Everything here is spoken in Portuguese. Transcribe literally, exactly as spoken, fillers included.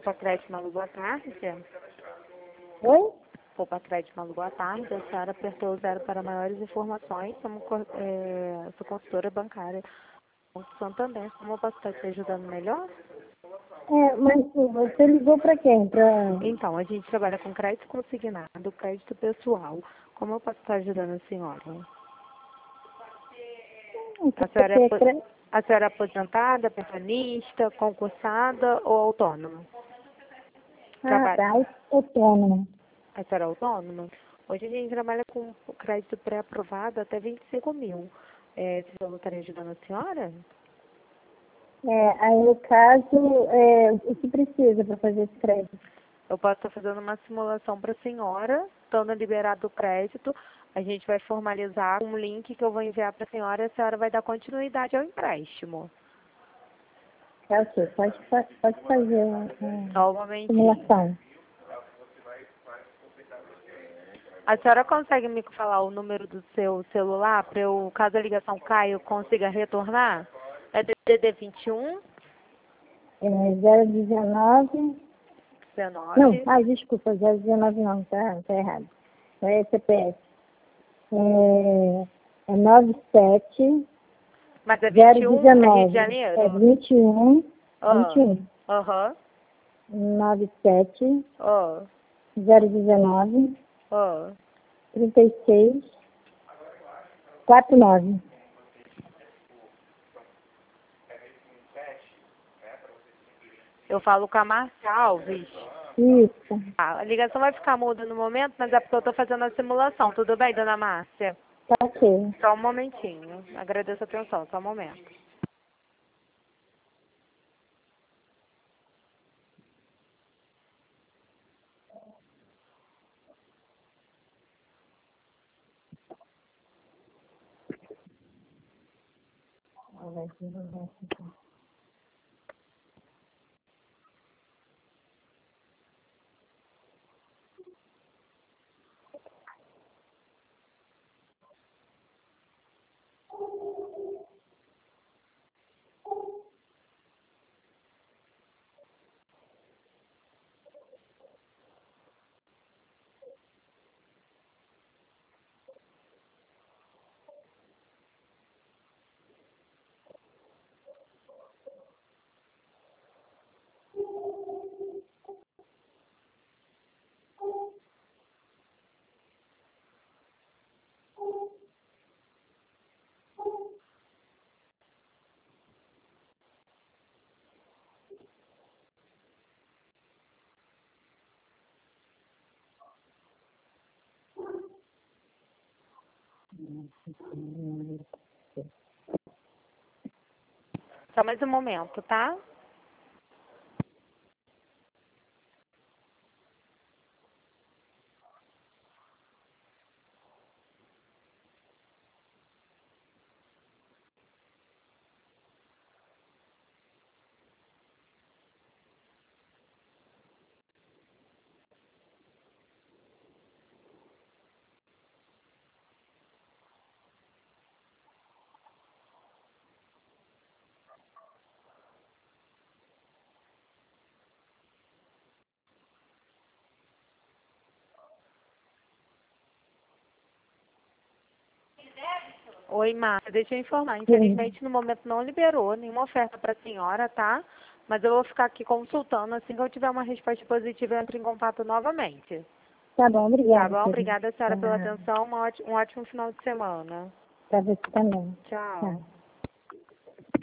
Poupa Crédito Malu, boa tarde. Oi? Poupa Crédito Malu, boa tarde. A senhora apertou o zero para maiores informações. Somos, é, sou consultora bancária do Santander. Como eu posso estar te ajudando melhor? É, mas você ligou para quem? Pra... Então, a gente trabalha com crédito consignado, crédito pessoal. Como eu posso estar ajudando a senhora? A senhora é, apo- a senhora é aposentada, pensionista, concursada ou autônoma? Ah, Trabalha. tá, autônoma. A senhora é autônoma? Hoje a gente trabalha com crédito pré-aprovado até vinte e cinco mil. É, você não estaria ajudando a senhora? É, aí no caso, é, o que precisa para fazer esse crédito? Eu posso estar fazendo uma simulação para a senhora, estando liberado o crédito. A gente vai formalizar um link que eu vou enviar para a senhora e a senhora vai dar continuidade ao empréstimo. É o quê? Pode, fa- pode fazer a Só um momentinho. simulação. A senhora consegue me falar o número do seu celular para eu, caso a ligação caia, eu consiga retornar? É D D D vinte e um, É zero dezenove... Não, dezenove. ah, desculpa, zero dezenove não, tá, tá errado. É C P F. É, é nove sete Mas é vinte zero e um, é Rio de dezenove. É Janeiro? vinte e um, vinte Ah, e um. aham, nove sete ó, zero dezenove ó. trinta e seis quarenta e nove. Eu falo com a Márcia Alves. Isso, Ah, a ligação vai ficar muda no momento, mas é porque eu estou fazendo a simulação. Tudo bem, dona Márcia? tá ok. Só um momentinho. Agradeço a atenção, só um momento. Só mais um momento, tá? Oi, Márcia, deixa eu informar. Sim. Infelizmente, no momento não liberou nenhuma oferta para a senhora, tá? Mas eu vou ficar aqui consultando. Assim que eu tiver uma resposta positiva, eu entro em contato novamente. Tá bom, Tá obrigada, bom? querida. Obrigada, senhora, pela Tá. atenção. Uma ótima- um ótimo final de semana. Pra você também. Tchau. Tá.